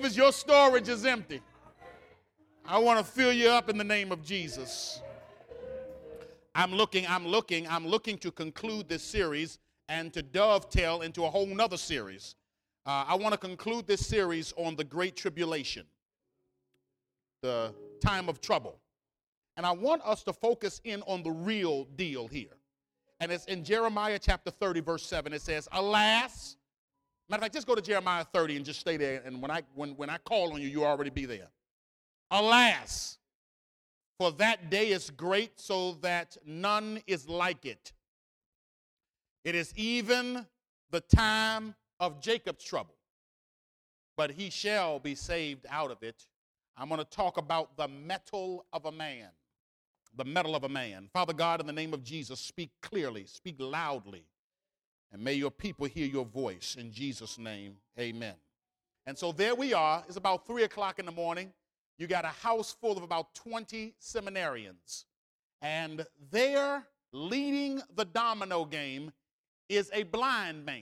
believers, your storage is empty. I want to fill you up in the name of Jesus. I'm looking to conclude this series and to dovetail into a whole nother series. I want to conclude this series on the Great Tribulation, the time of trouble. And I want us to focus in on the real deal here. And it's in Jeremiah chapter 30, verse 7. It says, alas, matter of fact, just go to Jeremiah 30 and just stay there. And when I call on you, you'll already be there. Alas, for that day is great, so that none is like it. It is even the time of Jacob's trouble, but he shall be saved out of it. I'm going to talk about the mettle of a man. The mettle of a man. Father God, in the name of Jesus, speak clearly, speak loudly, and may your people hear your voice. In Jesus' name, amen. And so there we are. It's about 3 o'clock in the morning. You got a house full of about 20 seminarians. And there, leading the domino game, is a blind man.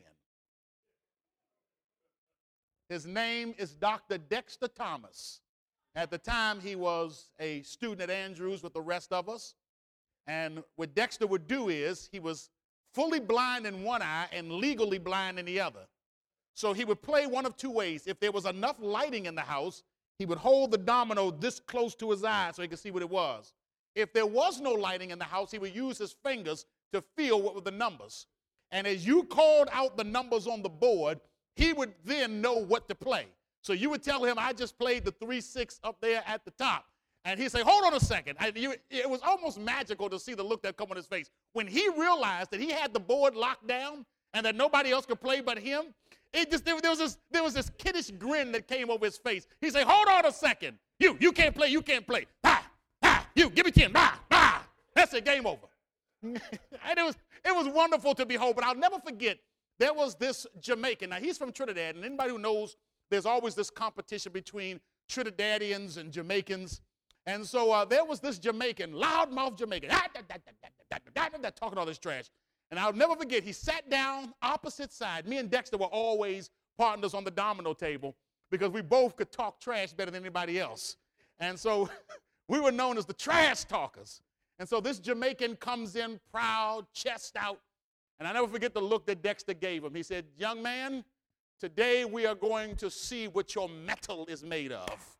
His name is Dr. Dexter Thomas. At the time, he was a student at Andrews with the rest of us. And what Dexter would do is he was fully blind in one eye and legally blind in the other. So he would play one of two ways. If there was enough lighting in the house, he would hold the domino this close to his eye so he could see what it was. If there was no lighting in the house, he would use his fingers to feel what were the numbers. And as you called out the numbers on the board, he would then know what to play. So you would tell him, I just played the 3-6 up there at the top. And he'd say, hold on a second. It was almost magical to see the look that come on his face. When he realized that he had the board locked down and that nobody else could play but him, there was this kiddish grin that came over his face. He'd say, hold on a second. You can't play, you can't play. You, give me 10. That's it, game over. And it was wonderful to behold, but I'll never forget, there was this Jamaican. Now, he's from Trinidad, and anybody who knows, there's always this competition between Trinidadians and Jamaicans. And so there was this Jamaican, loudmouth Jamaican, talking all this trash. And I'll never forget, he sat down opposite side. Me and Dexter were always partners on the domino table because we both could talk trash better than anybody else. And so we were known as the trash talkers. And so this Jamaican comes in proud, chest out. And I never forget the look that Dexter gave him. He said, young man, today we are going to see what your mettle is made of.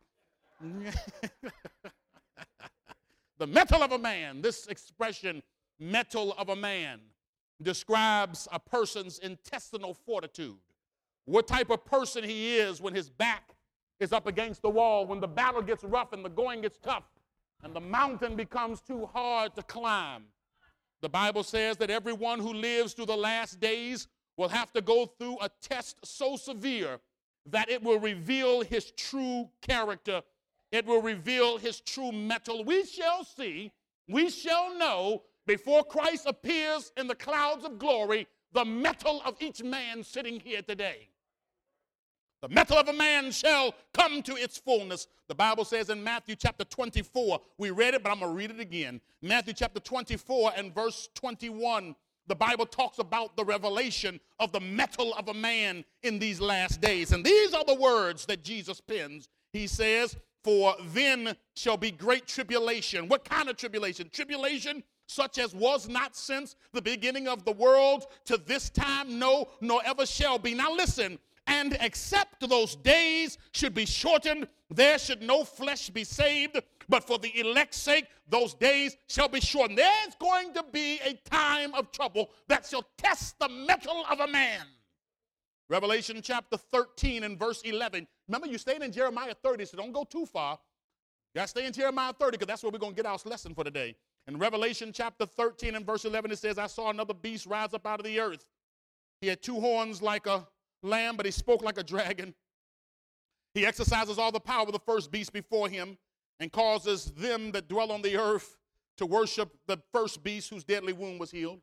The mettle of a man, this expression, mettle of a man, describes a person's intestinal fortitude. What type of person he is when his back is up against the wall, when the battle gets rough and the going gets tough and the mountain becomes too hard to climb. The Bible says that everyone who lives through the last days will have to go through a test so severe that it will reveal his true character. It will reveal his true mettle. We shall see, we shall know before Christ appears in the clouds of glory, the mettle of each man sitting here today. The mettle of a man shall come to its fullness. The Bible says in Matthew chapter 24, we read it, but I'm going to read it again. Matthew chapter 24 and verse 21. The Bible talks about the revelation of the mettle of a man in these last days. And these are the words that Jesus pens. He says, for then shall be great tribulation. What kind of tribulation? Tribulation such as was not since the beginning of the world to this time, no, nor ever shall be. Now listen, and except those days should be shortened, there should no flesh be saved, but for the elect's sake, those days shall be shortened. There's going to be a time of trouble that shall test the mettle of a man. Revelation chapter 13 and verse 11. Remember, you stayed in Jeremiah 30, so don't go too far. You got to stay in Jeremiah 30 because that's where we're going to get our lesson for today. In Revelation chapter 13 and verse 11, it says, I saw another beast rise up out of the earth. He had 2 horns like a lamb, but he spoke like a dragon. He exercises all the power of the first beast before him and causes them that dwell on the earth to worship the first beast whose deadly wound was healed.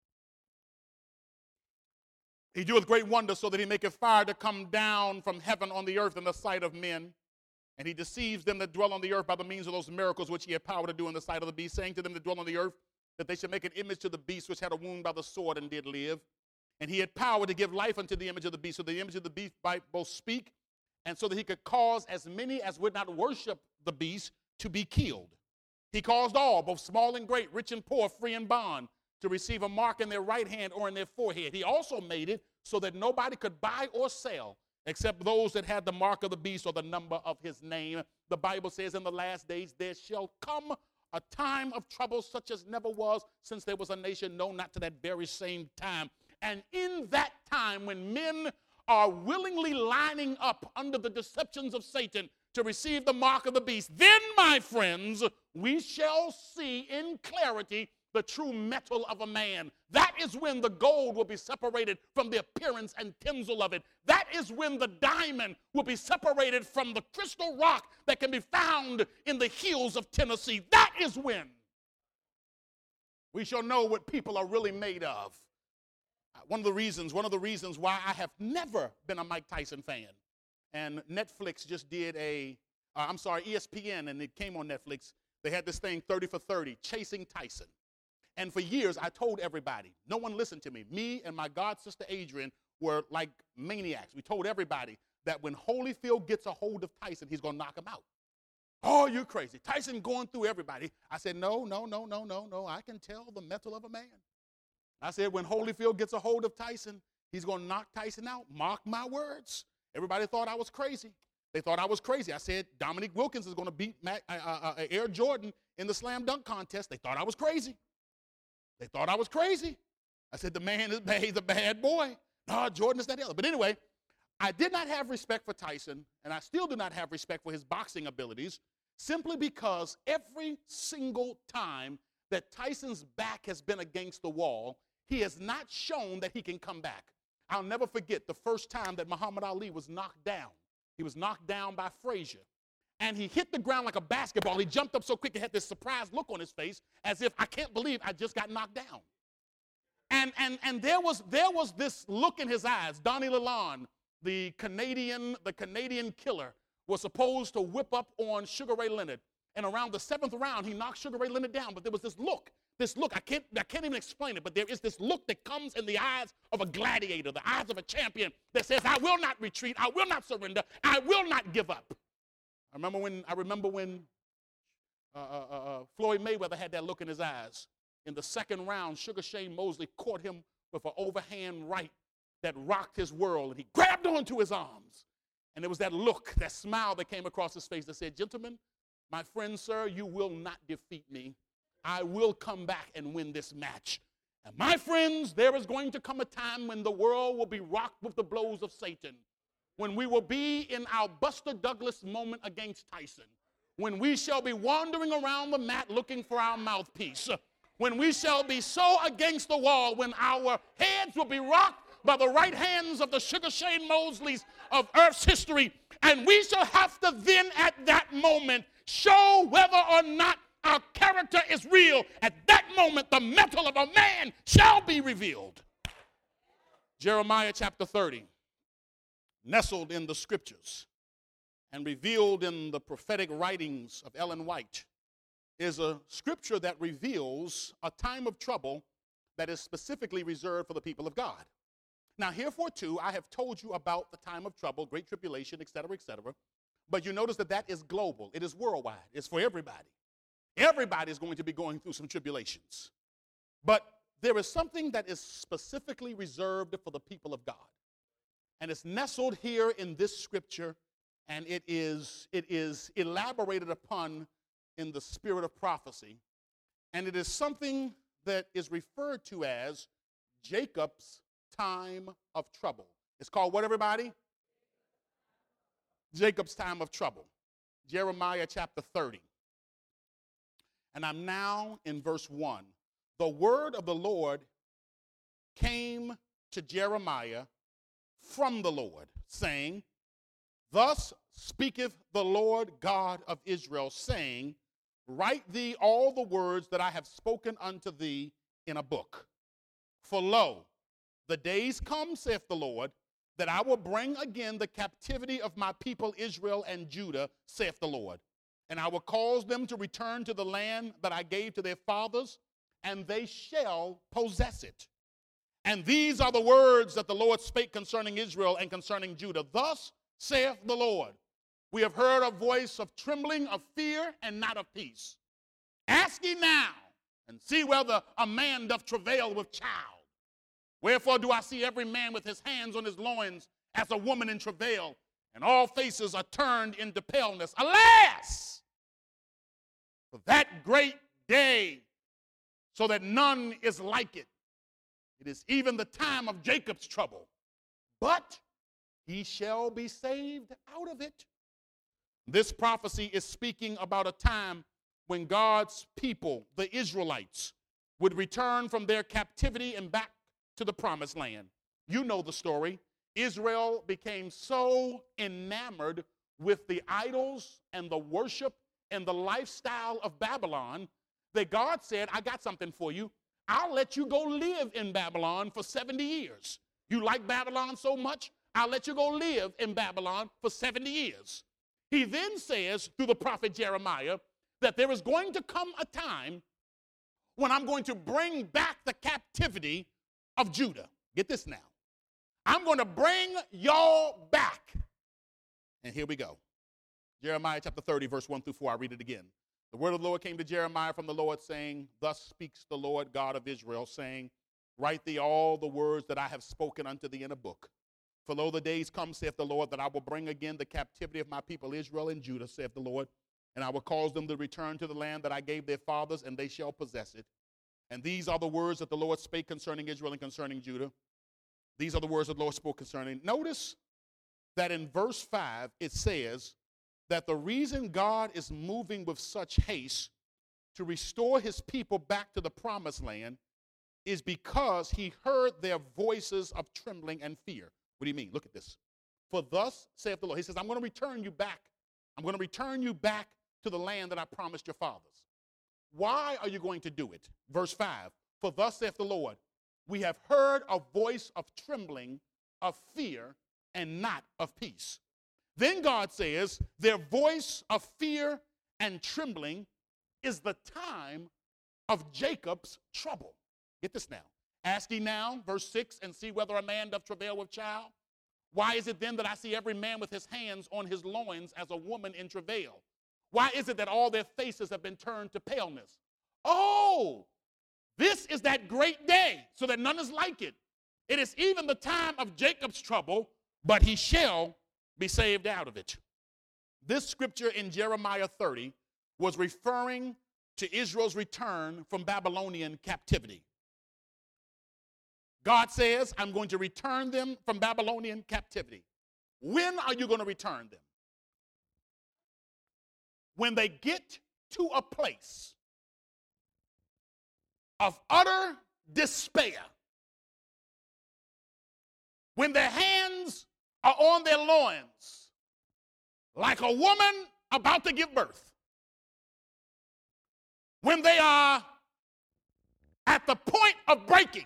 He doeth great wonders so that he maketh fire to come down from heaven on the earth in the sight of men. And he deceives them that dwell on the earth by the means of those miracles which he had power to do in the sight of the beast, saying to them that dwell on the earth that they should make an image to the beast which had a wound by the sword and did live. And he had power to give life unto the image of the beast, so the image of the beast might both speak and so that he could cause as many as would not worship the beast to be killed. He caused all, both small and great, rich and poor, free and bond, to receive a mark in their right hand or in their forehead. He also made it so that nobody could buy or sell except those that had the mark of the beast or the number of his name. The Bible says in the last days there shall come a time of trouble such as never was since there was a nation, no, not to that very same time. And in that time when men are willingly lining up under the deceptions of Satan to receive the mark of the beast, then, my friends, we shall see in clarity the true metal of a man. That is when the gold will be separated from the appearance and tinsel of it. That is when the diamond will be separated from the crystal rock that can be found in the hills of Tennessee. That is when we shall know what people are really made of. One of the reasons why I have never been a Mike Tyson fan, and Netflix just did ESPN, and it came on Netflix. They had this thing, 30 for 30, Chasing Tyson. And for years, I told everybody, no one listened to me. Me and my god sister Adrian were like maniacs. We told everybody that when Holyfield gets a hold of Tyson, he's going to knock him out. Oh, you're crazy. Tyson going through everybody. I said, no. I can tell the metal of a man. I said, when Holyfield gets a hold of Tyson, he's going to knock Tyson out. Mark my words. Everybody thought I was crazy. They thought I was crazy. I said, Dominique Wilkins is going to beat Air Jordan in the slam dunk contest. They thought I was crazy. I said, the man is bad. He's a bad boy. No, Jordan is not the other. But anyway, I did not have respect for Tyson, and I still do not have respect for his boxing abilities, simply because every single time that Tyson's back has been against the wall, he has not shown that he can come back. I'll never forget the first time that Muhammad Ali was knocked down. He was knocked down by Frazier. And he hit the ground like a basketball. He jumped up so quick he had this surprised look on his face as if, I can't believe I just got knocked down. And there was this look in his eyes. Donnie Lalonde, the Canadian killer, was supposed to whip up on Sugar Ray Leonard. And around the 7th round, he knocked Sugar Ray Leonard down. But there was this look, I can't even explain it, but there is this look that comes in the eyes of a gladiator, the eyes of a champion that says, I will not retreat, I will not surrender, I will not give up. I remember when Floyd Mayweather had that look in his eyes. In the 2nd round, Sugar Shane Mosley caught him with an overhand right that rocked his world, and he grabbed onto his arms. And there was that look, that smile that came across his face that said, gentlemen, my friend, sir, you will not defeat me. I will come back and win this match. And my friends, there is going to come a time when the world will be rocked with the blows of Satan, when we will be in our Buster Douglas moment against Tyson, when we shall be wandering around the mat looking for our mouthpiece, when we shall be so against the wall, when our heads will be rocked by the right hands of the Sugar Shane Mosleys of Earth's history, and we shall have to then at that moment show whether or not our character is real. At that moment, the metal of a man shall be revealed. Jeremiah chapter 30, nestled in the scriptures and revealed in the prophetic writings of Ellen White, is a scripture that reveals a time of trouble that is specifically reserved for the people of God. Now, heretofore, I have told you about the time of trouble, great tribulation, etc., etc., but you notice that is global. It is worldwide. It's for everybody. Everybody is going to be going through some tribulations. But there is something that is specifically reserved for the people of God. And it's nestled here in this scripture, and it is elaborated upon in the spirit of prophecy. And it is something that is referred to as Jacob's time of trouble. It's called what, everybody? Jacob's time of trouble. Jeremiah chapter 30. And I'm now in verse 1. The word of the Lord came to Jeremiah from the Lord, saying, Thus speaketh the Lord God of Israel, saying, Write thee all the words that I have spoken unto thee in a book. For lo, the days come, saith the Lord, that I will bring again the captivity of my people Israel and Judah, saith the Lord. And I will cause them to return to the land that I gave to their fathers, and they shall possess it. And these are the words that the Lord spake concerning Israel and concerning Judah. Thus saith the Lord, we have heard a voice of trembling, of fear, and not of peace. Ask ye now, and see whether a man doth travail with child. Wherefore do I see every man with his hands on his loins as a woman in travail, and all faces are turned into paleness. Alas, for that great day, so that none is like it. It is even the time of Jacob's trouble, but he shall be saved out of it. This prophecy is speaking about a time when God's people, the Israelites, would return from their captivity and back to the promised land. You know the story. Israel became so enamored with the idols and the worship and the lifestyle of Babylon that God said, I got something for you. I'll let you go live in Babylon for 70 years. You like Babylon so much, I'll let you go live in Babylon for 70 years. He then says through the prophet Jeremiah that there is going to come a time when I'm going to bring back the captivity of Judah. Get this now. I'm going to bring y'all back. And here we go. Jeremiah chapter 30, verse 1 through 4. I read it again. The word of the Lord came to Jeremiah from the Lord, saying, thus speaks the Lord God of Israel, saying, write thee all the words that I have spoken unto thee in a book. For lo, the days come, saith the Lord, that I will bring again the captivity of my people Israel and Judah, saith the Lord, and I will cause them to return to the land that I gave their fathers, and they shall possess it. And these are the words that the Lord spake concerning Israel and concerning Judah. These are the words that the Lord spoke concerning. Notice that in verse 5, it says that the reason God is moving with such haste to restore his people back to the promised land is because he heard their voices of trembling and fear. What do you mean? Look at this. For thus saith the Lord. He says, I'm going to return you back. I'm going to return you back to the land that I promised your fathers. Why are you going to do it? Verse 5. For thus saith the Lord, we have heard a voice of trembling, of fear, and not of peace. Then God says, their voice of fear and trembling is the time of Jacob's trouble. Get this now. Ask ye now, verse 6, and see whether a man doth travail with child. Why is it then that I see every man with his hands on his loins as a woman in travail? Why is it that all their faces have been turned to paleness? Oh, this is that great day, so that none is like it. It is even the time of Jacob's trouble, but he shall be saved out of it. This scripture in Jeremiah 30 was referring to Israel's return from Babylonian captivity. God says, I'm going to return them from Babylonian captivity. When are you going to return them? When they get to a place of utter despair. When their hands are on their loins, like a woman about to give birth. When they are at the point of breaking,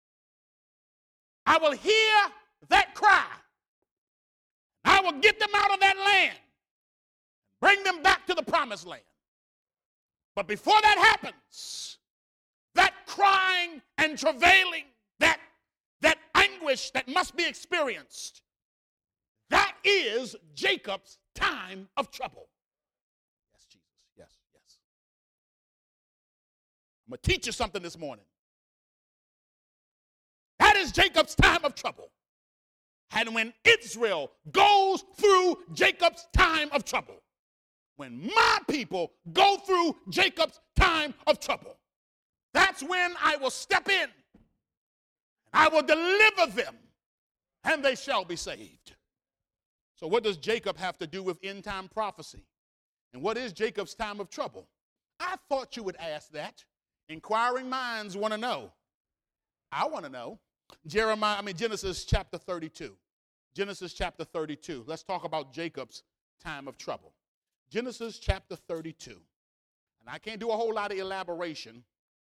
I will hear that cry. I will get them out of that land, bring them back to the promised land. But before that happens, that crying and travailing, that anguish that must be experienced, that is Jacob's time of trouble. Yes, Jesus. Yes, yes. I'm going to teach you something this morning. That is Jacob's time of trouble. And when Israel goes through Jacob's time of trouble, when my people go through Jacob's time of trouble, that's when I will step in. I will deliver them, and they shall be saved. So what does Jacob have to do with end-time prophecy? And what is Jacob's time of trouble? I thought you would ask that. Inquiring minds want to know. I want to know. Genesis chapter 32. Genesis chapter 32. Let's talk about Jacob's time of trouble. Genesis chapter 32. And I can't do a whole lot of elaboration.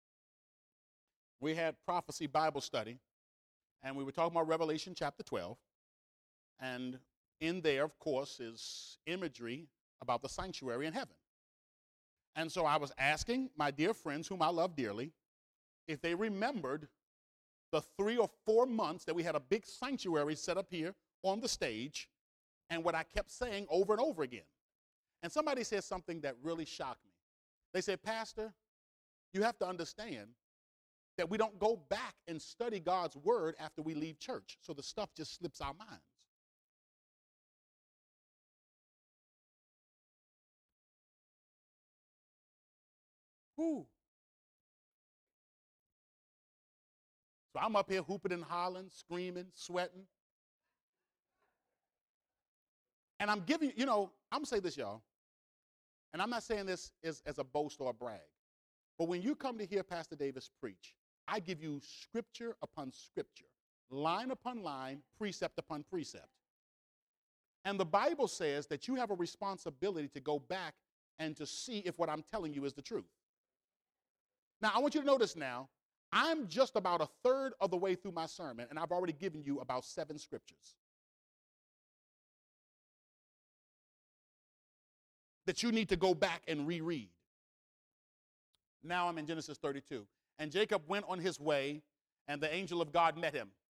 We had prophecy Bible study, and we were talking about Revelation chapter 12. And in there, of course, is imagery about the sanctuary in heaven. And so I was asking my dear friends, whom I love dearly, if they remembered the 3 or 4 months that we had a big sanctuary set up here on the stage, and what I kept saying over and over again. And somebody said something that really shocked me. They said, Pastor, you have to understand that we don't go back and study God's word after we leave church, so the stuff just slips our minds. Whew. So I'm up here hooping and hollering, screaming, sweating. And I'm giving, I'm going to say this, y'all, and I'm not saying this as a boast or a brag, but when you come to hear Pastor Davis preach, I give you scripture upon scripture, line upon line, precept upon precept. And the Bible says that you have a responsibility to go back and to see if what I'm telling you is the truth. Now, I want you to notice now, I'm just about a third of the way through my sermon, and I've already given you about 7 scriptures that you need to go back and reread. Now I'm in Genesis 32. And Jacob went on his way, and the angel of God met him.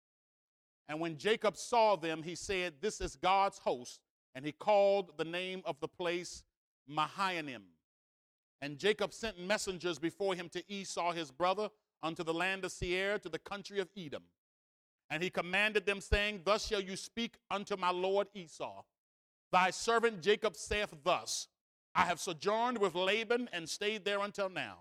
And when Jacob saw them, he said, "This is God's host." And he called the name of the place Mahanaim. And Jacob sent messengers before him to Esau his brother, unto the land of Seir, to the country of Edom. And he commanded them, saying, "Thus shall you speak unto my lord Esau. Thy servant Jacob saith thus, I have sojourned with Laban and stayed there until now.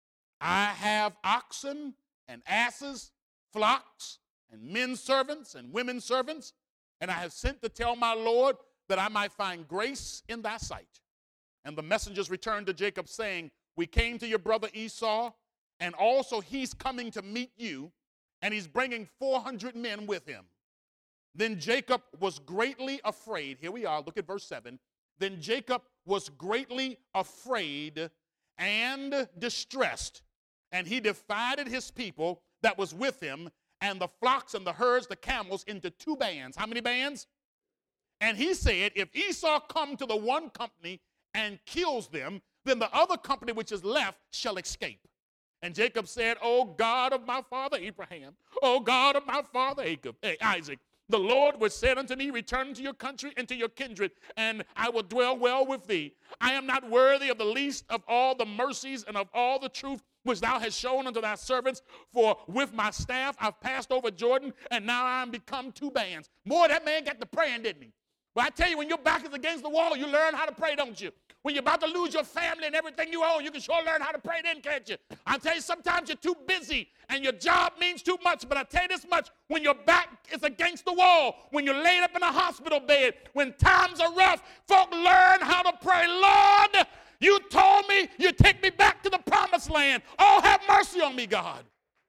I have oxen and asses, flocks, and men servants and women servants, and I have sent to tell my Lord that I might find grace in thy sight." And the messengers returned to Jacob, saying, "We came to your brother Esau, and also he's coming to meet you, and he's bringing 400 men with him." Then Jacob was greatly afraid. Here we are, look at verse 7. Then Jacob was greatly afraid and distressed, and he divided his people that was with him, and the flocks and the herds, the camels, into 2 bands. How many bands? And he said, "If Esau come to the one company and kills them, then the other company which is left shall escape." And Jacob said, "O God of my father Abraham, O God of my father Isaac, the Lord which said unto me, Return to your country and to your kindred, and I will dwell well with thee. I am not worthy of the least of all the mercies and of all the truth which thou hast shown unto thy servants, for with my staff I've passed over Jordan, and now I am become 2 bands." Boy, that man got to praying, didn't he? But I tell you, when your back is against the wall, you learn how to pray, don't you? When you're about to lose your family and everything you own, you can sure learn how to pray then, can't you? I tell you, sometimes you're too busy and your job means too much, but I tell you this much, when your back is against the wall, when you're laid up in a hospital bed, when times are rough, folk learn how to pray. "Lord, you told me you'd take me back to the promised land. Oh, have mercy on me, God."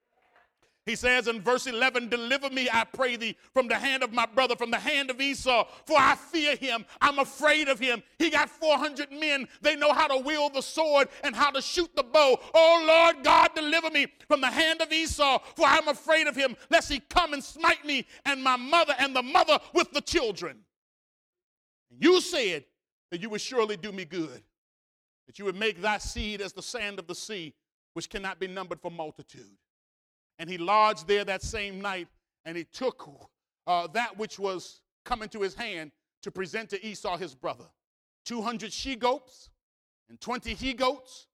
He says in verse 11, "Deliver me, I pray thee, from the hand of my brother, from the hand of Esau, for I fear him. I'm afraid of him. He got 400 men. They know how to wield the sword and how to shoot the bow. Oh, Lord God, deliver me from the hand of Esau, for I'm afraid of him, lest he come and smite me and my mother and the mother with the children. You said that you would surely do me good, that you would make thy seed as the sand of the sea, which cannot be numbered for multitude." And he lodged there that same night, and he took that which was come into his hand to present to Esau his brother: 200 she-goats and 20 he-goats,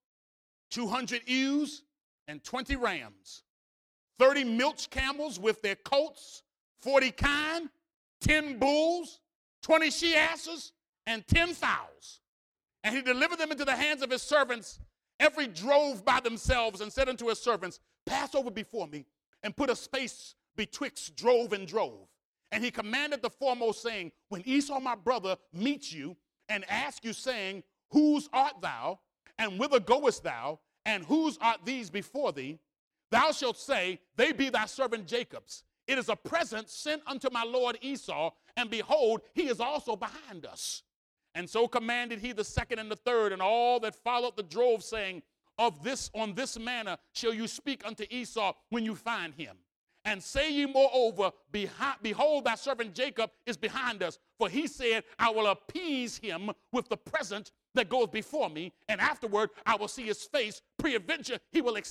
200 ewes and 20 rams, 30 milch camels with their colts, 40 kine, 10 bulls, 20 she-asses, and 10 fowls. And he delivered them into the hands of his servants, every drove by themselves, and said unto his servants, "Pass over before me, and put a space betwixt drove and drove." And he commanded the foremost, saying, "When Esau my brother meets you, and asks you, saying, Whose art thou, and whither goest thou, and whose art these before thee? Thou shalt say, They be thy servant Jacob's. It is a present sent unto my lord Esau, and behold, he is also behind us." And so commanded he the second and the third, and all that followed the drove, saying, on this manner shall you speak unto Esau when you find him. And say ye moreover, Behold, thy servant Jacob is behind us. For he said, I will appease him with the present that goes before me, and afterward I will see his face. Peradventure he will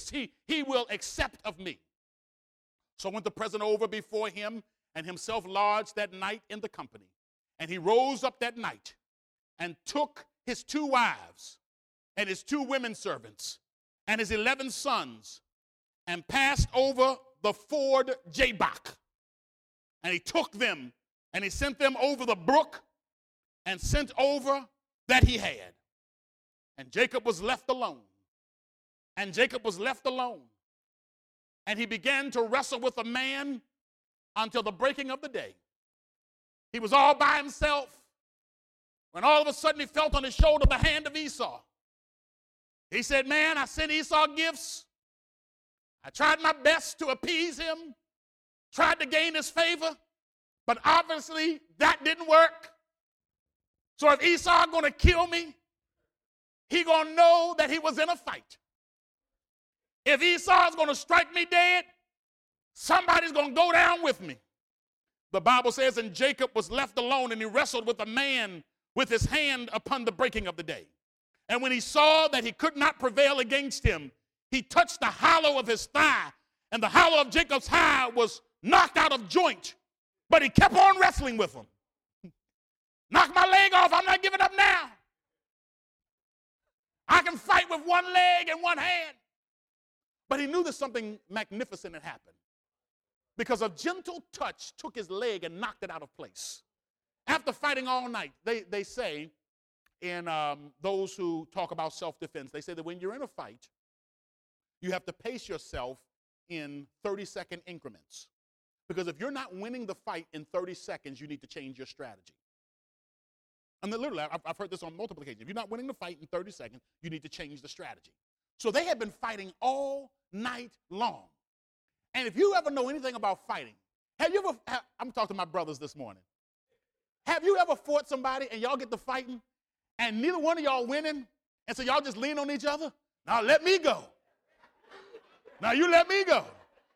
accept of me. So went the present over before him, and himself lodged that night in the company. And he rose up that night and took his 2 wives and his 2 women servants and his 11 sons and passed over the ford Jabbok. And he took them and he sent them over the brook and sent over that he had. And Jacob was left alone. And Jacob was left alone. And he began to wrestle with a man until the breaking of the day. He was all by himself when all of a sudden he felt on his shoulder the hand of Esau. He said, man, I sent Esau gifts. I tried my best to appease him, tried to gain his favor, but obviously that didn't work. So if Esau going to kill me, he going to know that he was in a fight. If Esau is going to strike me dead, somebody's going to go down with me. The Bible says, and Jacob was left alone, and he wrestled with a man with his hand upon the breaking of the day. And when he saw that he could not prevail against him, he touched the hollow of his thigh, and the hollow of Jacob's thigh was knocked out of joint. But he kept on wrestling with him. Knock my leg off, I'm not giving up now. I can fight with one leg and one hand. But he knew that something magnificent had happened, because a gentle touch took his leg and knocked it out of place. After fighting all night, they say, in those who talk about self-defense, they say that when you're in a fight, you have to pace yourself in 30-second increments. Because if you're not winning the fight in 30 seconds, you need to change your strategy. And then literally, I've heard this on multiple occasions. If you're not winning the fight in 30 seconds, you need to change the strategy. So they had been fighting all night long. And if you ever know anything about fighting, I'm talking to my brothers this morning. Have you ever fought somebody and y'all get to fighting and neither one of y'all winning, and so y'all just lean on each other? Now let me go. Now you let me go.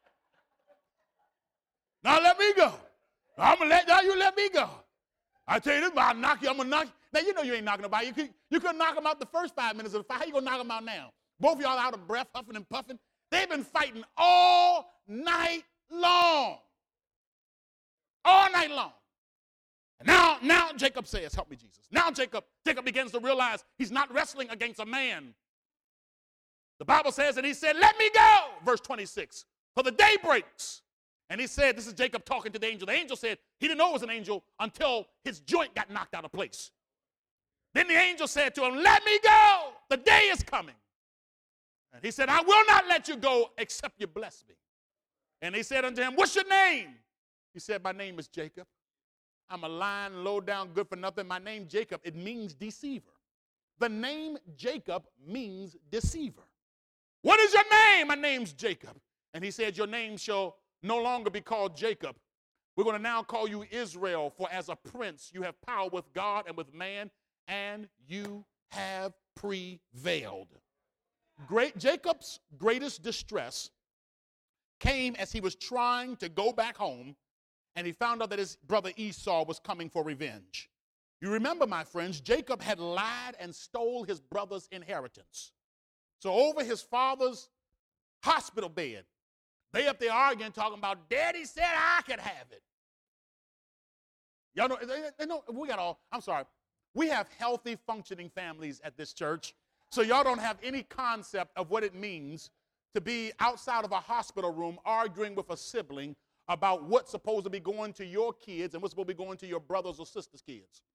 Now let me go. I'm going to let y'all, you let me go. I tell you this, I'll knock you, I'm going to knock you. Now you know you ain't knocking nobody. You couldn't knock them out the first 5 minutes of the fight. How you going to knock them out now? Both of y'all out of breath, huffing and puffing. They've been fighting all night long. All night long. And now Jacob says, help me, Jesus. Now Jacob begins to realize he's not wrestling against a man. The Bible says, and he said, let me go, verse 26, for the day breaks. And he said, this is Jacob talking to the angel. The angel said he didn't know it was an angel until his joint got knocked out of place. Then the angel said to him, let me go, the day is coming. And he said, I will not let you go except you bless me. And he said unto him, what's your name? He said, my name is Jacob. I'm a lying, low down, good for nothing. My name Jacob, it means deceiver. The name Jacob means deceiver. What is your name? My name's Jacob. And he said, your name shall no longer be called Jacob. We're going to now call you Israel, for as a prince you have power with God and with man, and you have prevailed. Jacob's greatest distress came as he was trying to go back home, and he found out that his brother Esau was coming for revenge. You remember, my friends, Jacob had lied and stole his brother's inheritance. So over his father's hospital bed, they up there arguing, talking about, Daddy said I could have it. Y'all know, we have healthy, functioning families at this church, so y'all don't have any concept of what it means to be outside of a hospital room arguing with a sibling about what's supposed to be going to your kids and what's supposed to be going to your brothers or sisters' kids.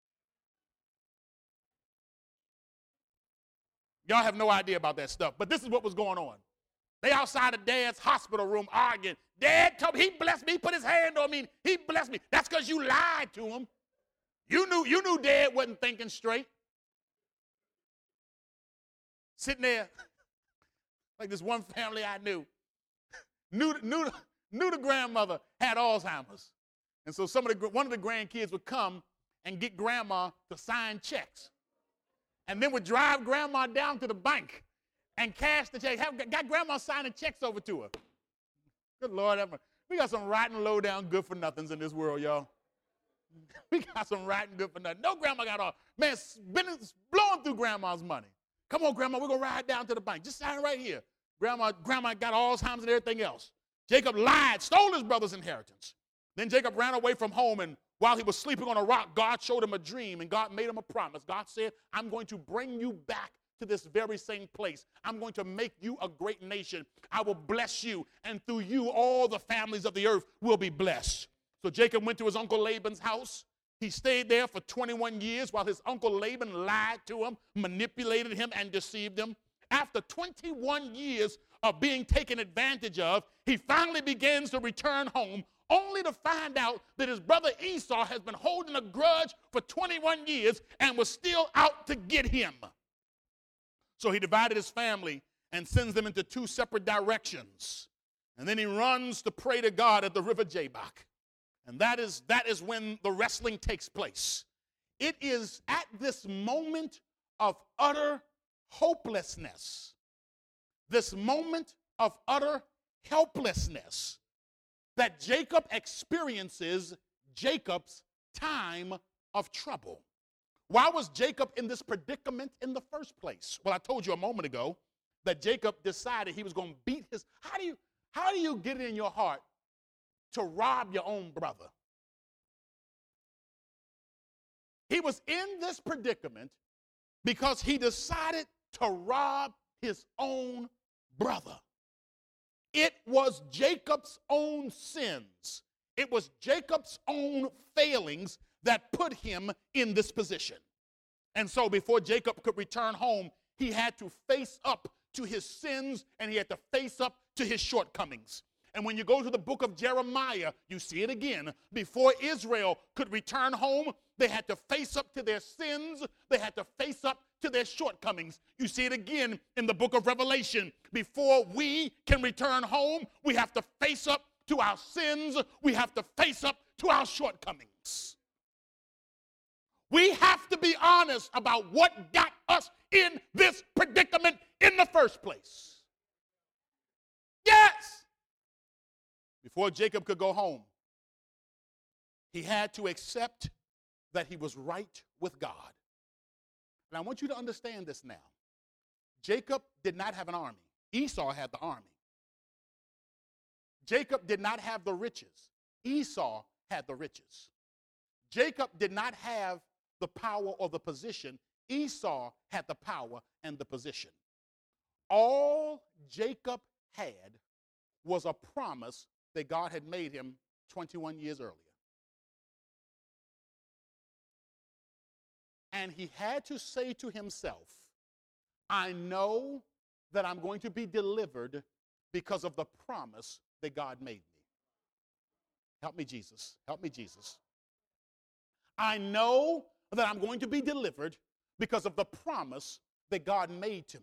Y'all have no idea about that stuff, but this is what was going on. They outside of Dad's hospital room arguing. Dad told me, he blessed me, he put his hand on me, he blessed me. That's because you lied to him. You knew Dad wasn't thinking straight. Sitting there, like this one family I knew the grandmother had Alzheimer's. And so one of the grandkids would come and get grandma to sign checks. And then would drive grandma down to the bank and cash the check. Got grandma signing checks over to her. Good Lord, we got some rotten, low-down, good-for-nothings in this world, y'all. We got some rotten, good-for-nothing. No grandma got all, man, blowing through grandma's money. Come on, grandma, we're going to ride down to the bank. Just sign right here. Grandma got Alzheimer's and everything else. Jacob lied, stole his brother's inheritance. Then Jacob ran away from home and while he was sleeping on a rock, God showed him a dream, and God made him a promise. God said, I'm going to bring you back to this very same place. I'm going to make you a great nation. I will bless you, and through you, all the families of the earth will be blessed. So Jacob went to his uncle Laban's house. He stayed there for 21 years while his uncle Laban lied to him, manipulated him, and deceived him. After 21 years of being taken advantage of, he finally begins to return home, only to find out that his brother Esau has been holding a grudge for 21 years and was still out to get him. So he divided his family and sends them into two separate directions. And then he runs to pray to God at the river Jabbok. And that is when the wrestling takes place. It is at this moment of utter hopelessness, this moment of utter helplessness, that Jacob experiences Jacob's time of trouble. Why was Jacob in this predicament in the first place? Well, I told you a moment ago that Jacob decided he was going to beat his. How do you get it in your heart to rob your own brother? He was in this predicament because he decided to rob his own brother. It was Jacob's own sins. It was Jacob's own failings that put him in this position. And so before Jacob could return home, he had to face up to his sins and he had to face up to his shortcomings. And when you go to the book of Jeremiah, you see it again. Before Israel could return home, they had to face up to their sins. They had to face up to their shortcomings. You see it again in the book of Revelation. Before we can return home, we have to face up to our sins. We have to face up to our shortcomings. We have to be honest about what got us in this predicament in the first place. Yes! Before Jacob could go home, he had to accept that he was right with God. And I want you to understand this now. Jacob did not have an army. Esau had the army. Jacob did not have the riches. Esau had the riches. Jacob did not have the power or the position. Esau had the power and the position. All Jacob had was a promise that God had made him 21 years earlier. And he had to say to himself, I know that I'm going to be delivered because of the promise that God made me. Help me, Jesus. Help me, Jesus. I know that I'm going to be delivered because of the promise that God made to me.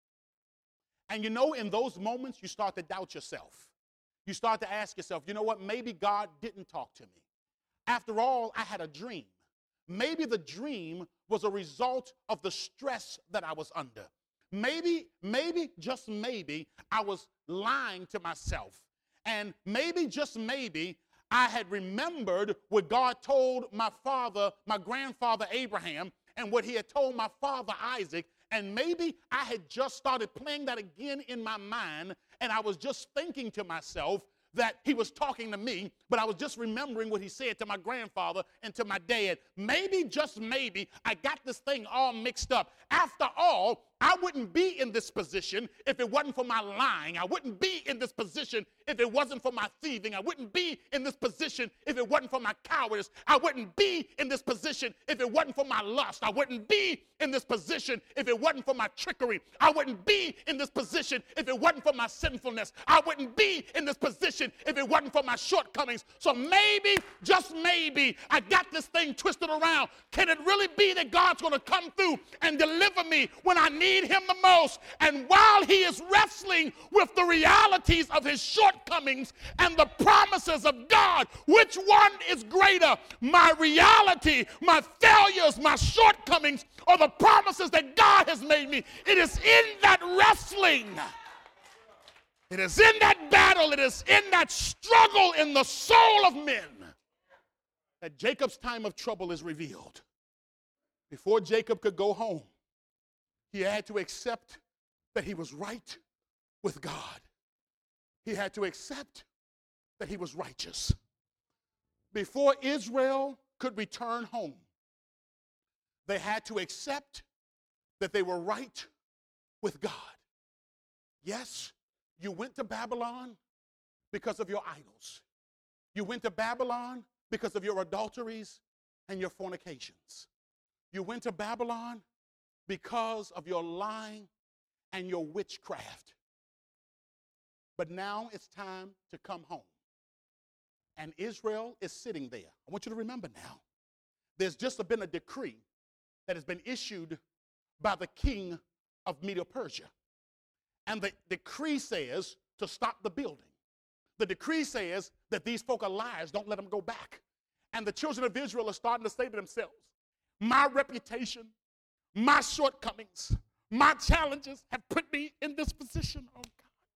And you know, in those moments, you start to doubt yourself. You start to ask yourself, you know what, maybe God didn't talk to me. After all, I had a dream. Maybe the dream was a result of the stress that I was under. Maybe, just maybe, I was lying to myself. And maybe, just maybe, I had remembered what God told my grandfather Abraham, and what he had told my father Isaac. And maybe I had just started playing that again in my mind, and I was just thinking to myself that he was talking to me, but I was just remembering what he said to my grandfather and to my dad. Maybe, just maybe, I got this thing all mixed up. After all, I wouldn't be in this position if it wasn't for my lying. I wouldn't be in this position if it wasn't for my thieving. I wouldn't be in this position if it wasn't for my cowardice. I wouldn't be in this position if it wasn't for my lust. I wouldn't be in this position if it wasn't for my trickery. I wouldn't be in this position if it wasn't for my sinfulness. I wouldn't be in this position if it wasn't for my shortcomings. So maybe, just maybe, I got this thing twisted around. Can it really be that God's going to come through and deliver me when I need him the most? And while he is wrestling with the realities of his shortcomings and the promises of God, which one is greater? My reality, my failures, my shortcomings, or the promises that God has made me? It is in that wrestling, it is in that battle, it is in that struggle in the soul of men that Jacob's time of trouble is revealed. Before Jacob could go home, he had to accept that he was right with God. He had to accept that he was righteous. Before Israel could return home, they had to accept that they were right with God. Yes, you went to Babylon because of your idols. You went to Babylon because of your adulteries and your fornications. You went to Babylon because of your lying and your witchcraft. But now it's time to come home. And Israel is sitting there. I want you to remember now, there's just been a decree that has been issued by the king of Medo-Persia. And the decree says to stop the building. The decree says that these folk are liars, don't let them go back. And the children of Israel are starting to say to themselves, my reputation, my shortcomings, my challenges have put me in this position, oh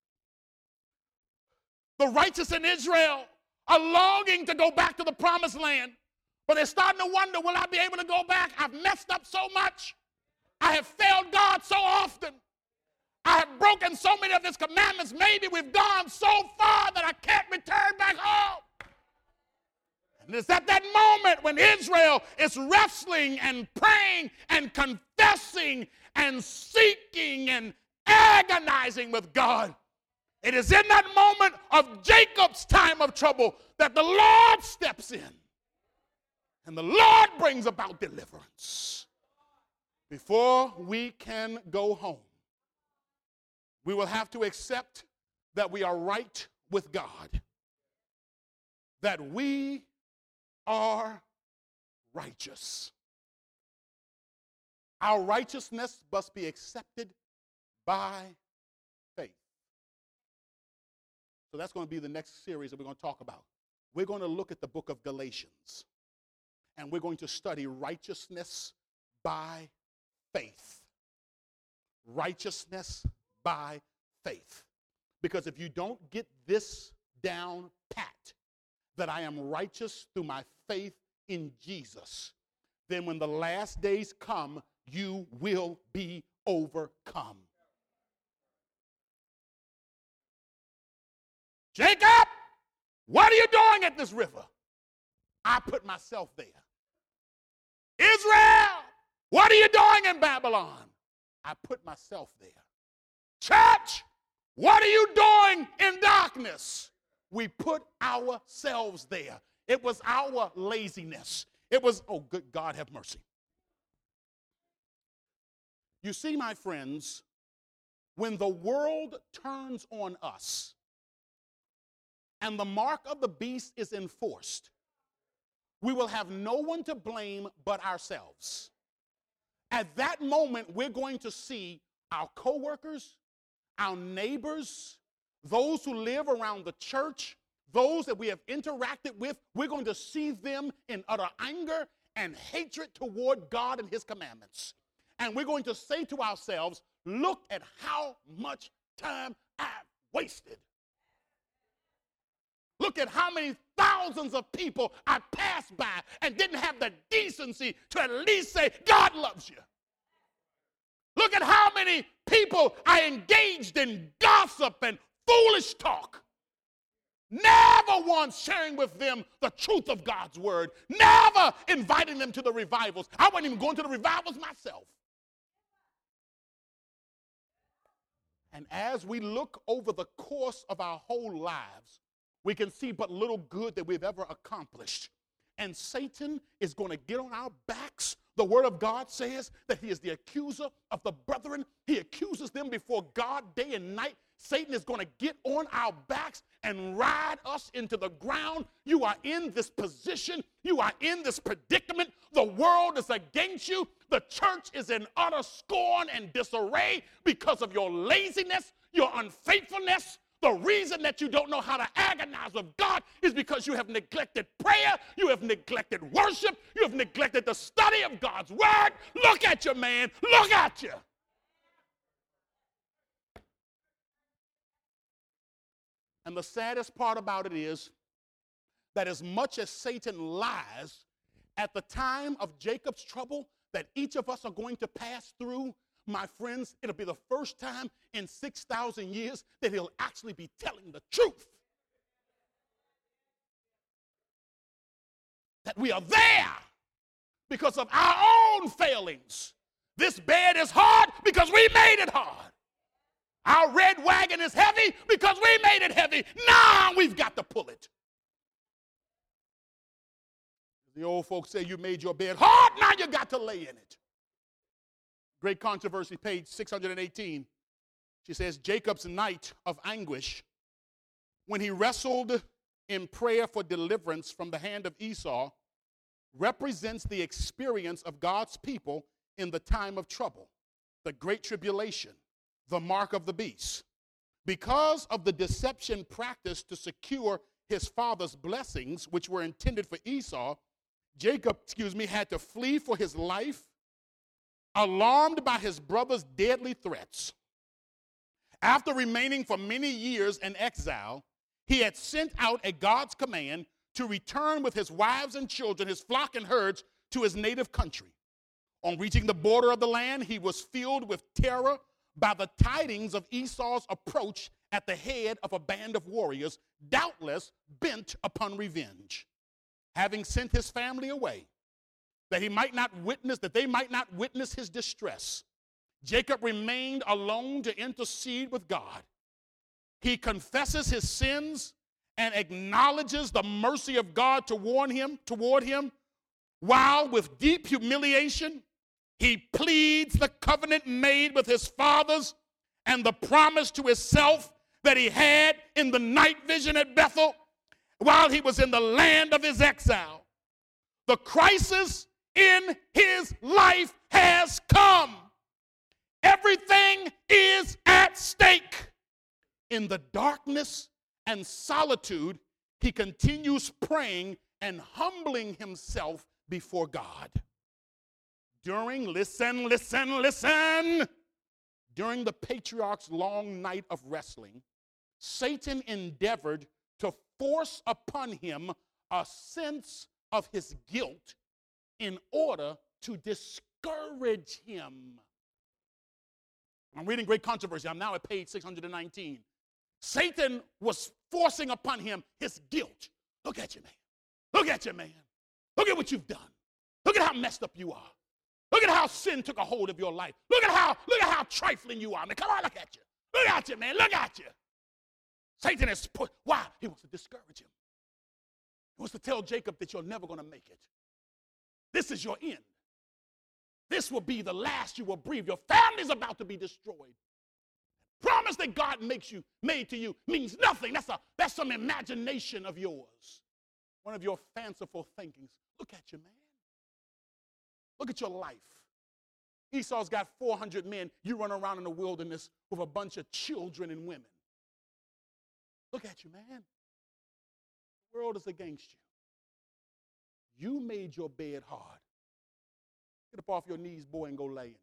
God. The righteous in Israel are longing to go back to the promised land, but they're starting to wonder, will I be able to go back? I've messed up so much. I have failed God so often. I have broken so many of his commandments. Maybe we've gone so far that I can't return back home. And it's at that moment when Israel is wrestling and praying and confessing and seeking and agonizing with God. It is in that moment of Jacob's time of trouble that the Lord steps in. And the Lord brings about deliverance. Before we can go home, we will have to accept that we are right with God, that we are righteous. Our righteousness must be accepted by faith. So that's going to be the next series that we're going to talk about. We're going to look at the book of Galatians, and we're going to study righteousness by faith. Righteousness by faith. Because if you don't get this down pat, that I am righteous through my faith in Jesus, then when the last days come, you will be overcome. Jacob, what are you doing at this river? I put myself there. Israel, what are you doing in Babylon? I put myself there. Church, what are you doing in darkness? We put ourselves there. It was our laziness. It was, oh, good God, have mercy. You see, my friends, when the world turns on us and the mark of the beast is enforced, we will have no one to blame but ourselves. At that moment, we're going to see our coworkers, our neighbors, those who live around the church, those that we have interacted with, we're going to see them in utter anger and hatred toward God and his commandments. And we're going to say to ourselves, look at how much time I've wasted. Look at how many thousands of people I passed by and didn't have the decency to at least say, God loves you. Look at how many people I engaged in gossip and foolish talk. Never once sharing with them the truth of God's word. Never inviting them to the revivals. I wasn't even going to the revivals myself. And as we look over the course of our whole lives, we can see but little good that we've ever accomplished. And Satan is going to get on our backs. The word of God says that he is the accuser of the brethren. He accuses them before God day and night. Satan is going to get on our backs and ride us into the ground. You are in this position. You are in this predicament. The world is against you. The church is in utter scorn and disarray because of your laziness, your unfaithfulness. The reason that you don't know how to agonize with God is because you have neglected prayer, you have neglected worship, you have neglected the study of God's word. Look at you, man. Look at you. And the saddest part about it is that as much as Satan lies, at the time of Jacob's trouble that each of us are going to pass through, my friends, it'll be the first time in 6,000 years that he'll actually be telling the truth. that we are there because of our own failings. This bed is hard because we made it hard. Our red wagon is heavy because we made it heavy. Now we've got to pull it. The old folks say you made your bed hard, now you got to lay in it. Great Controversy, page 618. She says, Jacob's night of anguish, when he wrestled in prayer for deliverance from the hand of Esau, represents the experience of God's people in the time of trouble, the great tribulation, the mark of the beast. Because of the deception practiced to secure his father's blessings, which were intended for Esau, Jacob, had to flee for his life, alarmed by his brother's deadly threats. After remaining for many years in exile, he had sent out at God's command to return with his wives and children, his flock and herds, to his native country. On reaching the border of the land, he was filled with terror by the tidings of Esau's approach at the head of a band of warriors, doubtless bent upon revenge. Having sent his family away, that they might not witness his distress, Jacob remained alone to intercede with God. He confesses his sins and acknowledges the mercy of God toward him, while with deep humiliation, he pleads the covenant made with his fathers and the promise to himself that he had in the night vision at Bethel while he was in the land of his exile. The crisis in his life has come. Everything is at stake. In the darkness and solitude, he continues praying and humbling himself before God. During the patriarch's long night of wrestling, Satan endeavored to force upon him a sense of his guilt in order to discourage him. I'm reading Great Controversy. I'm now at page 619. Satan was forcing upon him his guilt. Look at you, man. Look at you, man. Look at what you've done. Look at how messed up you are. Look at how sin took a hold of your life. Look at how trifling you are. Man, come on, look at you. Look at you, man. Look at you. Satan has put, why? He wants to discourage him. He wants to tell Jacob that you're never going to make it. This is your end. This will be the last you will breathe. Your family's about to be destroyed. Promise that God made to you means nothing. That's some imagination of yours. One of your fanciful thinkings. Look at you, man. Look at your life. Esau's got 400 men. You run around in the wilderness with a bunch of children and women. Look at you, man. The world is against you. You made your bed hard. Get up off your knees, boy, and go lay in it.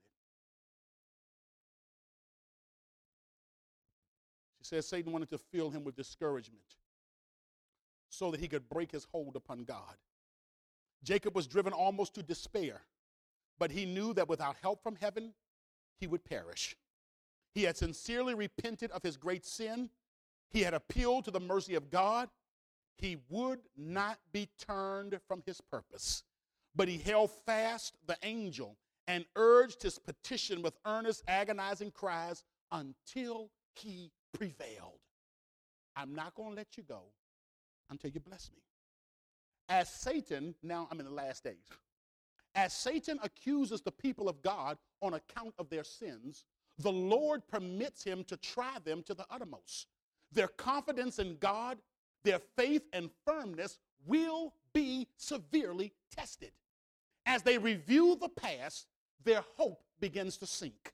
She says Satan wanted to fill him with discouragement so that he could break his hold upon God. Jacob was driven almost to despair, but he knew that without help from heaven, he would perish. He had sincerely repented of his great sin. He had appealed to the mercy of God. He would not be turned from his purpose, but he held fast the angel and urged his petition with earnest, agonizing cries until he prevailed. I'm not going to let you go until you bless me. As Satan, now I'm in the last days, as Satan accuses the people of God on account of their sins, the Lord permits him to try them to the uttermost. Their confidence in God, their faith and firmness will be severely tested. As they review the past, their hope begins to sink.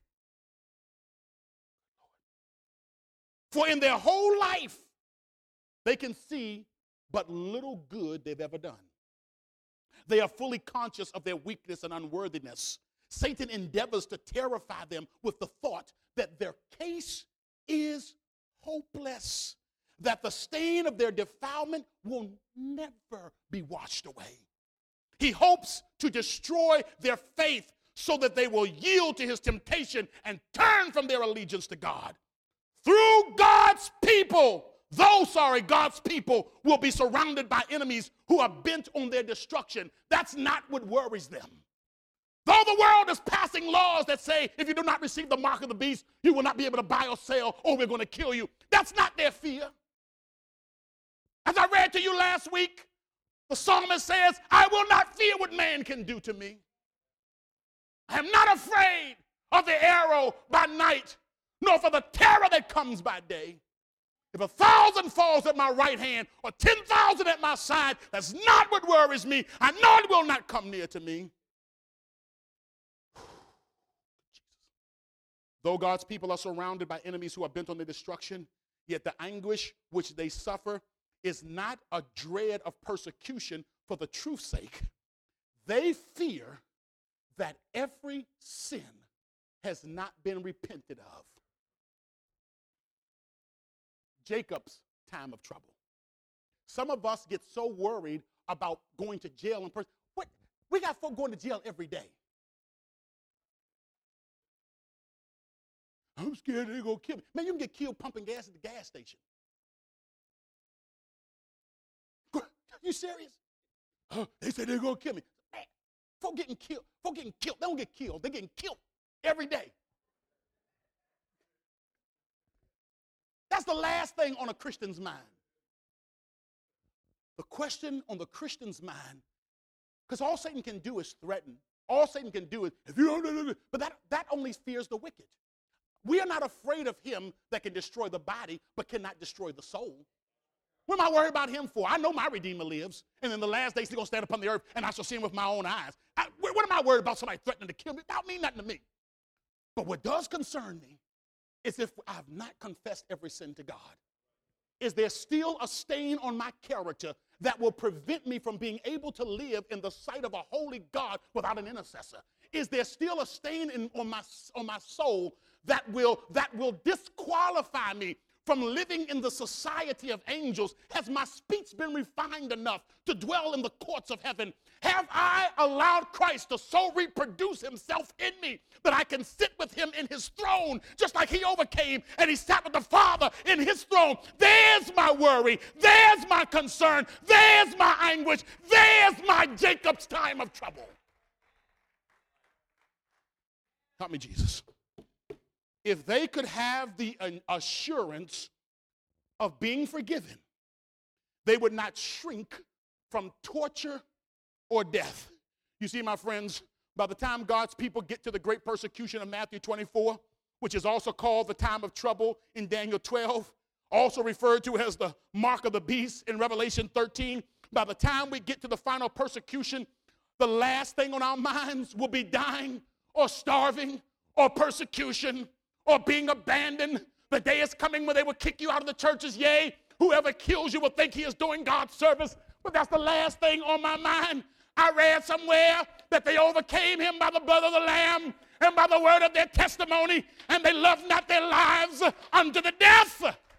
For in their whole life, they can see but little good they've ever done. They are fully conscious of their weakness and unworthiness. Satan endeavors to terrify them with the thought that their case is hopeless, that the stain of their defilement will never be washed away. He hopes to destroy their faith so that they will yield to his temptation and turn from their allegiance to God. Through God's people, God's people will be surrounded by enemies who are bent on their destruction. That's not what worries them. Though the world is passing laws that say if you do not receive the mark of the beast, you will not be able to buy or sell, or we're going to kill you. That's not their fear. As I read to you last week, the psalmist says, I will not fear what man can do to me. I am not afraid of the arrow by night, nor for the terror that comes by day. If 1,000 falls at my right hand or 10,000 at my side, that's not what worries me. I know it will not come near to me. Though God's people are surrounded by enemies who are bent on their destruction, yet the anguish which they suffer is not a dread of persecution for the truth's sake. They fear that every sin has not been repented of. Jacob's time of trouble. Some of us get so worried about going to jail. What? We got folk going to jail every day. I'm scared they're going to kill me. Man, you can get killed pumping gas at the gas station. You serious? They said they're going to kill me. Man, folk getting killed. Folk getting killed. They don't get killed. They're getting killed every day. That's the last thing on a Christian's mind. The question on the Christian's mind, because all Satan can do is threaten. All Satan can do is, if you don't, but that only fears the wicked. We are not afraid of him that can destroy the body, but cannot destroy the soul. What am I worried about him for? I know my Redeemer lives, and in the last days he's going to stand upon the earth, and I shall see him with my own eyes. What am I worried about somebody threatening to kill me? That don't mean nothing to me. But what does concern me is if I have not confessed every sin to God. Is there still a stain on my character that will prevent me from being able to live in the sight of a holy God without an intercessor? Is there still a stain on my soul that will disqualify me from living in the society of angels? Has my speech been refined enough to dwell in the courts of heaven? Have I allowed Christ to so reproduce himself in me that I can sit with him in his throne just like he overcame and he sat with the Father in his throne? There's my worry. There's my concern. There's my anguish. There's my Jacob's time of trouble. Help me, Jesus. If they could have the assurance of being forgiven, they would not shrink from torture or death. You see, my friends, by the time God's people get to the great persecution of Matthew 24, which is also called the time of trouble in Daniel 12, also referred to as the mark of the beast in Revelation 13, by the time we get to the final persecution, the last thing on our minds will be dying or starving or persecution or being abandoned. The day is coming when they will kick you out of the churches. Yea, whoever kills you will think he is doing God's service. But that's the last thing on my mind. I read somewhere that they overcame him by the blood of the Lamb and by the word of their testimony, and they loved not their lives unto the death.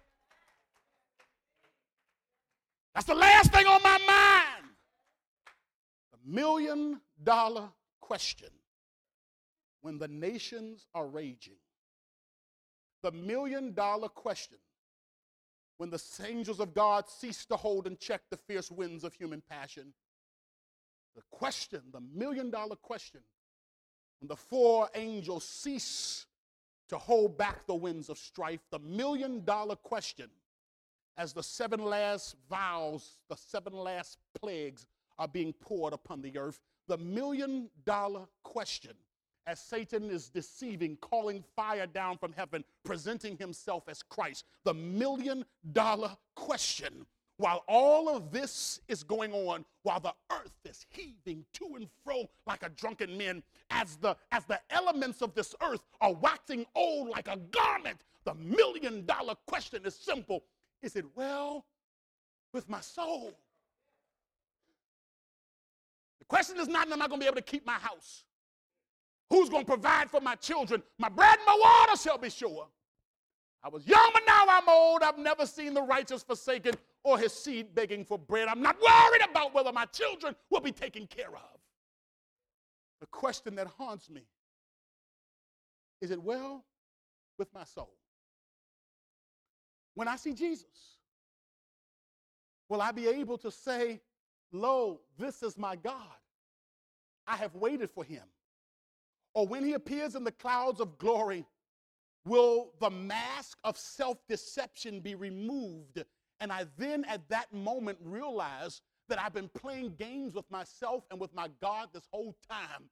That's the last thing on my mind. The $1,000,000 question when the nations are raging. The $1,000,000 question when the angels of God cease to hold and check the fierce winds of human passion. The question, the $1,000,000 question, when the 4 angels cease to hold back the winds of strife. The $1,000,000 question as the 7 last vows, the 7 last plagues are being poured upon the earth. The $1,000,000 question as Satan is deceiving, calling fire down from heaven, presenting himself as Christ. The $1,000,000 question. While all of this is going on, while the earth is heaving to and fro like a drunken man, as the elements of this earth are waxing old like a garment, the $1,000,000 question is simple. Is it well with my soul? The question is not, am I going to be able to keep my house? Who's going to provide for my children? My bread and my water shall be sure. I was young, but now I'm old. I've never seen the righteous forsaken or his seed begging for bread. I'm not worried about whether my children will be taken care of. The question that haunts me, is it well with my soul? When I see Jesus, will I be able to say, lo, this is my God. I have waited for him. Or when he appears in the clouds of glory, will the mask of self-deception be removed? And I then at that moment realize that I've been playing games with myself and with my God this whole time.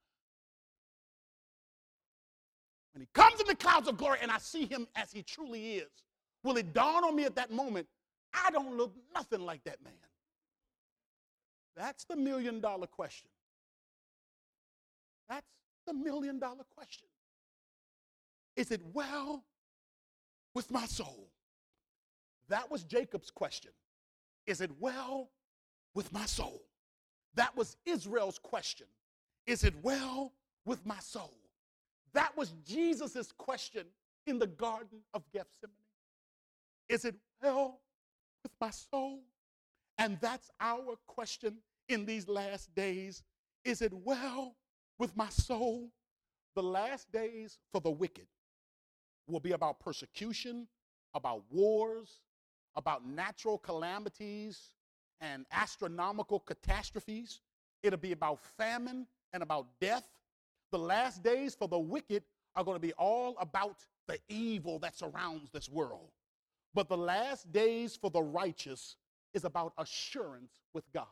When he comes in the clouds of glory and I see him as he truly is, will it dawn on me at that moment, I don't look nothing like that man? That's the million-dollar question. That's the million-dollar question. Is it well with my soul? That was Jacob's question. Is it well with my soul? That was Israel's question. Is it well with my soul? That was Jesus' question in the Garden of Gethsemane. Is it well with my soul? And that's our question in these last days. Is it well with my soul? The last days for the wicked will be about persecution, about wars, about natural calamities and astronomical catastrophes. It'll be about famine and about death. The last days for the wicked are going to be all about the evil that surrounds this world. But the last days for the righteous is about assurance with God.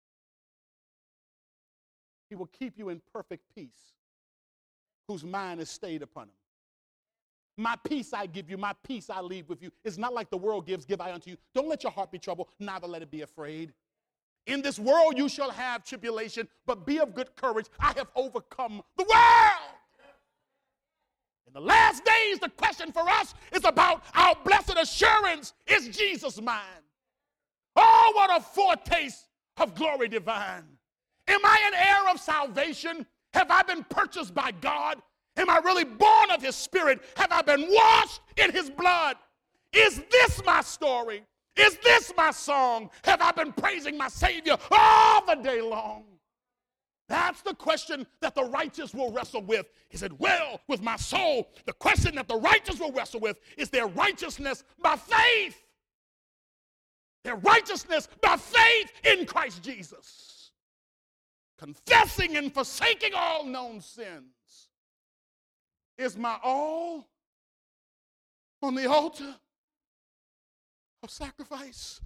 He will keep you in perfect peace, whose mind is stayed upon him. My peace I give you, my peace I leave with you. It's not like the world gives, give I unto you. Don't let your heart be troubled, neither let it be afraid. In this world you shall have tribulation, but be of good courage. I have overcome the world. In the last days, the question for us is about our blessed assurance. Is Jesus mine? Oh, what a foretaste of glory divine. Am I an heir of salvation? Have I been purchased by God? Am I really born of his spirit? Have I been washed in his blood? Is this my story? Is this my song? Have I been praising my Savior all the day long? That's the question that the righteous will wrestle with. Is it well with my soul? The question that the righteous will wrestle with is their righteousness by faith. Their righteousness by faith in Christ Jesus. Confessing and forsaking all known sins. Is my all on the altar of sacrifice?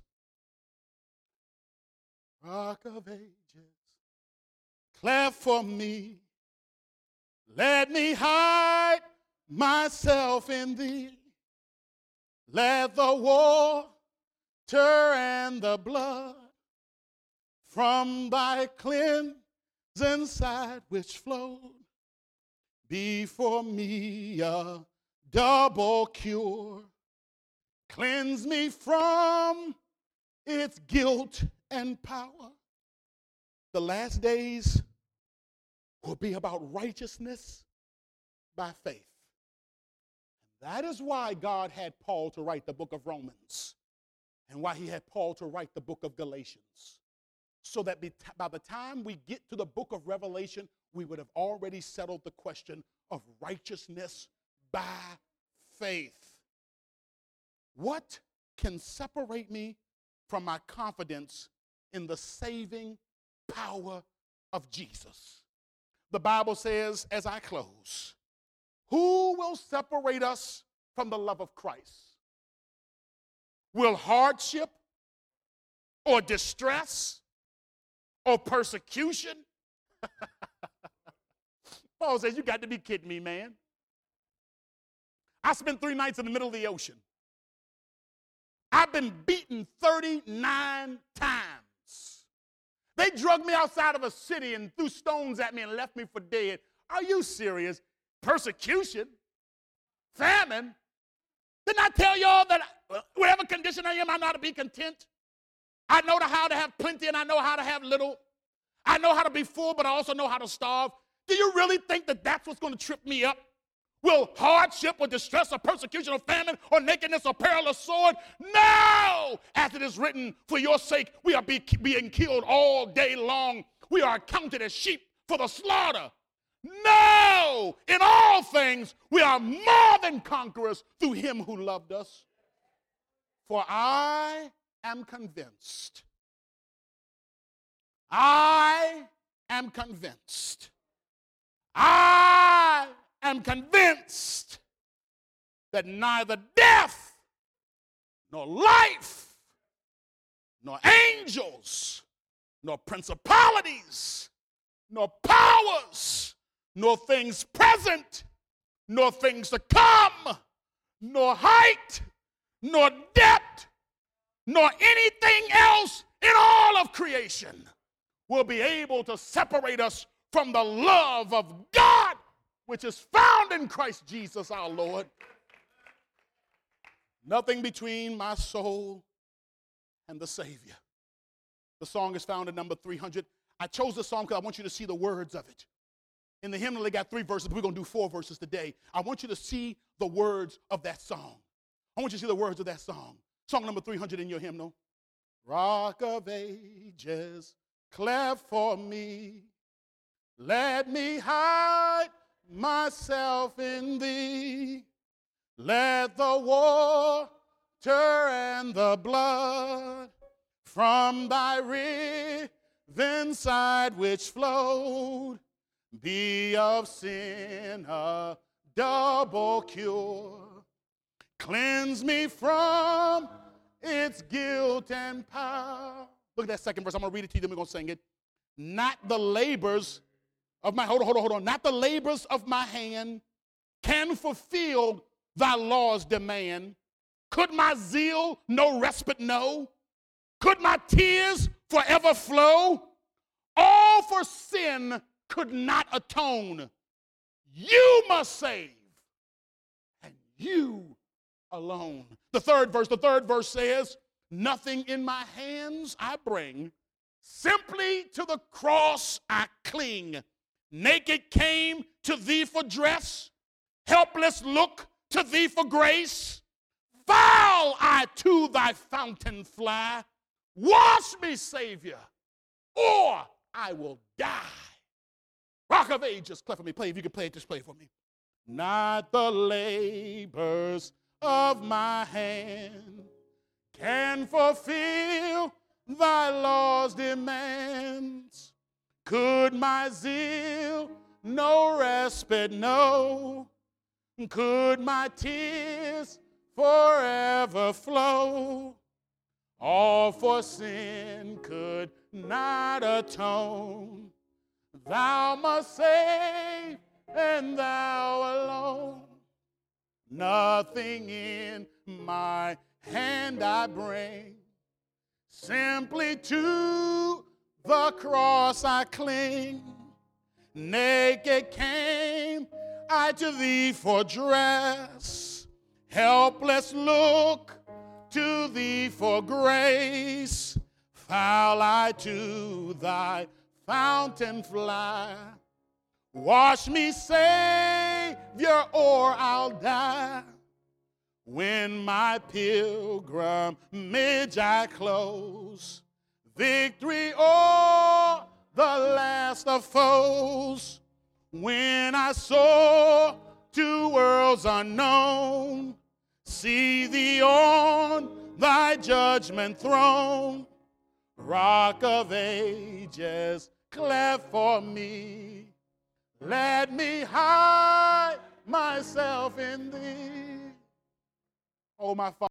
Rock of ages, cleft for me. Let me hide myself in thee. Let the water and the blood from thy cleansing side which flowed be for me a double cure. Cleanse me from its guilt and power. The last days will be about righteousness by faith. That is why God had Paul to write the book of Romans and why he had Paul to write the book of Galatians. So that by the time we get to the book of Revelation, we would have already settled the question of righteousness by faith. What can separate me from my confidence in the saving power of Jesus? The Bible says, as I close, who will separate us from the love of Christ? Will hardship or distress or persecution? Paul says, you got to be kidding me, man. I spent 3 nights in the middle of the ocean. I've been beaten 39 times. They drugged me outside of a city and threw stones at me and left me for dead. Are you serious? Persecution? Famine? Didn't I tell y'all that whatever condition I am, I know how to be content? I know how to have plenty and I know how to have little. I know how to be full, but I also know how to starve. Do you really think that that's what's going to trip me up? Will hardship or distress or persecution or famine or nakedness or peril or sword? No! As it is written, for your sake we are being killed all day long. We are counted as sheep for the slaughter. No! In all things we are more than conquerors through him who loved us. For I am convinced. I am convinced. I am convinced that neither death, nor life, nor angels, nor principalities, nor powers, nor things present, nor things to come, nor height, nor depth, nor anything else in all of creation will be able to separate us from the love of God, which is found in Christ Jesus our Lord. Nothing between my soul and the Savior. The song is found in number 300. I chose this song because I want you to see the words of it. In the hymnal, they got 3 verses, but we're going to do 4 verses today. I want you to see the words of that song. I want you to see the words of that song. Song number 300 in your hymnal. Rock of ages, cleft for me. Let me hide myself in thee. Let the water and the blood from thy riven side which flowed be of sin a double cure. Cleanse me from its guilt and power. Look at that second verse. I'm going to read it to you, then we're going to sing it. Not the labors of my, hold on. Not the labors of my hand can fulfill thy law's demand. Could my zeal no respite know? Could my tears forever flow? All for sin could not atone. You must save, and you alone. The third verse says, nothing in my hands I bring, simply to the cross I cling. Naked came to thee for dress, helpless look to thee for grace. Foul I to thy fountain fly. Wash me, Savior, or I will die. Rock of ages, cleft for me. Play, if you can play it, just play it for me. Not the labors of my hand can fulfill thy law's demands. Could my zeal no respite know? Could my tears forever flow? All for sin could not atone. Thou must save, and thou alone. Nothing in my hand I bring, simply to the cross I cling. Naked came I to thee for dress, helpless look to thee for grace. Foul I to thy fountain fly. Wash me, Savior, or I'll die. When my pilgrimage I close, victory o'er the last of foes. When I soar to worlds unknown, see thee on thy judgment throne. Rock of ages, cleft for me. Let me hide myself in thee. Oh, my Father.